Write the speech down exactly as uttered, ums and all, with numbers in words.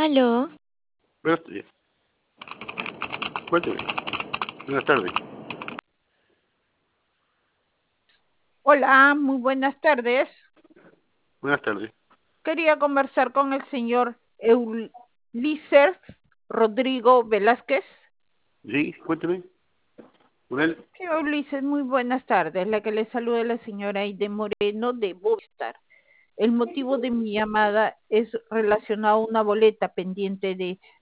Aló, Buenas tardes. Cuénteme. Buenas tardes. Hola, muy buenas tardes. Buenas tardes. Quería conversar con el señor Ulises Rodrigo Velázquez. Sí, cuénteme. ¿Con él? Señor Ulises, muy buenas tardes. La que le saluda es la señora Aide Moreno de Movistar. El motivo de mi llamada es relacionado a una boleta pendiente de